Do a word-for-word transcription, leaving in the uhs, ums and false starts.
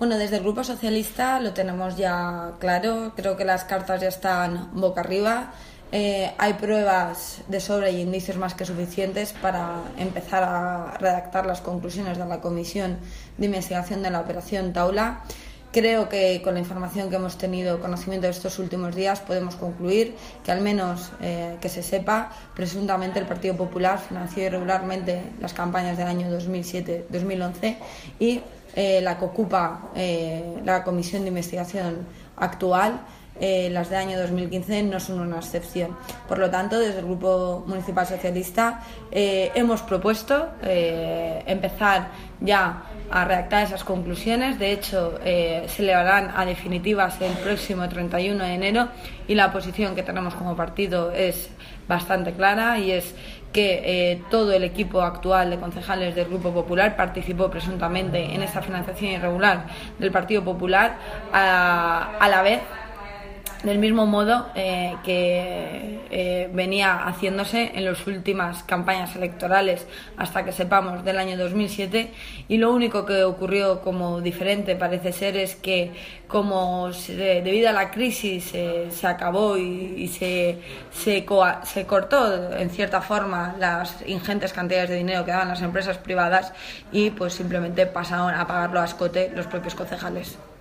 Bueno, desde el Grupo Socialista lo tenemos ya claro, creo que las cartas ya están boca arriba. Eh, hay pruebas de sobra y indicios más que suficientes para empezar a redactar las conclusiones de la Comisión de Investigación de la Operación Taula. Creo que con la información que hemos tenido conocimiento de estos últimos días podemos concluir que, al menos eh, que se sepa, presuntamente el Partido Popular financió irregularmente las campañas del año dos mil siete dos mil once y eh, la que ocupa eh, la Comisión de Investigación actual, Eh, las del año dos mil quince, no son una excepción. Por lo tanto, desde el Grupo Municipal Socialista eh, hemos propuesto eh, empezar ya a redactar esas conclusiones. De hecho, eh, se elevarán a definitivas el próximo treinta y uno de enero y la posición que tenemos como partido es bastante clara, y es que eh, todo el equipo actual de concejales del Grupo Popular participó presuntamente en esta financiación irregular del Partido Popular, a, a la vez del mismo modo eh, que eh, venía haciéndose en las últimas campañas electorales hasta que sepamos del año dos mil siete, y lo único que ocurrió como diferente parece ser es que, como se, debido a la crisis eh, se acabó y, y se, se, coa, se cortó en cierta forma las ingentes cantidades de dinero que daban las empresas privadas, y pues simplemente pasaron a pagarlo a escote los propios concejales.